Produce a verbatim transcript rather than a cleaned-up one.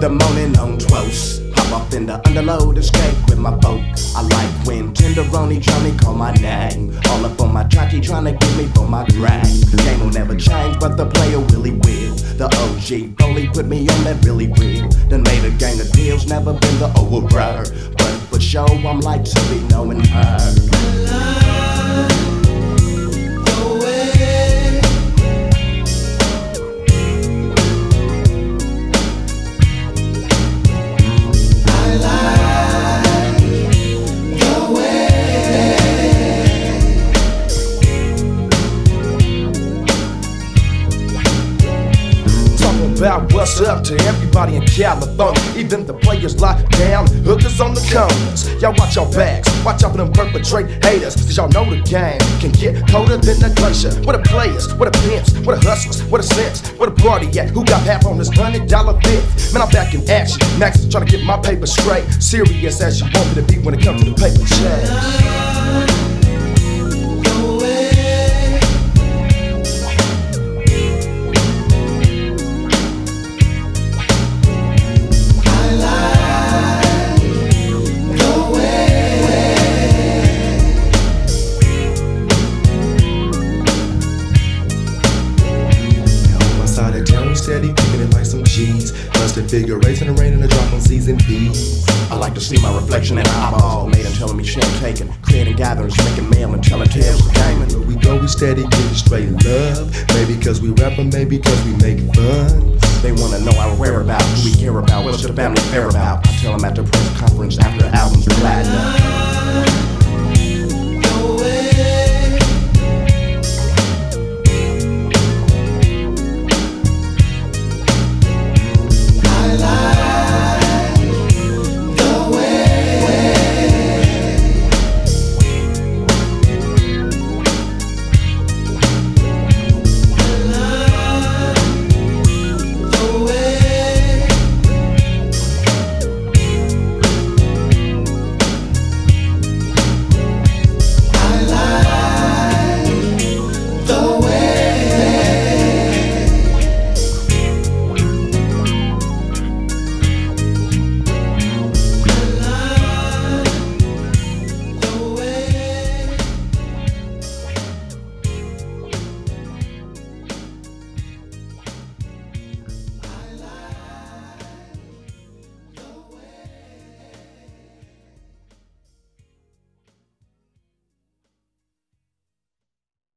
the morning on close. Hop up in the underload, escape with my boat. I like when Tenderoni Johnny call my name. All up on my jockey trying to get me for my crack. Game will never change, but the player really will. The O G bully put me on that really real. Done made a gang of deals, never been the override. But for show, I'm like to be knowing her. About what's up to everybody in California. Even the players locked down, hookers on the corners. Y'all watch your backs, watch out for them perpetrate haters. Cause y'all know the game can get colder than the glacier. Where the players, where the pimps, where the hustlers, where the cents, where the party at? Who got half on this hundred dollar fifth? Man, I'm back in action. Max is trying to get my paper straight. Serious as you want me to be when it comes to the paper chase. Steady, keeping it like some G's. Busted figure eights in the rain and a drop on C's and B's. I like to see my reflection in my eyeball. Made and telling me shit taking, creating gatherings, making mail and telling tales for gaming. Where we go, we steady, getting straight love. Maybe cause we rap or maybe cause we make fun. They wanna know our whereabouts, who we care about, what's the family fair about. I tell them at the press conference after albums platinum.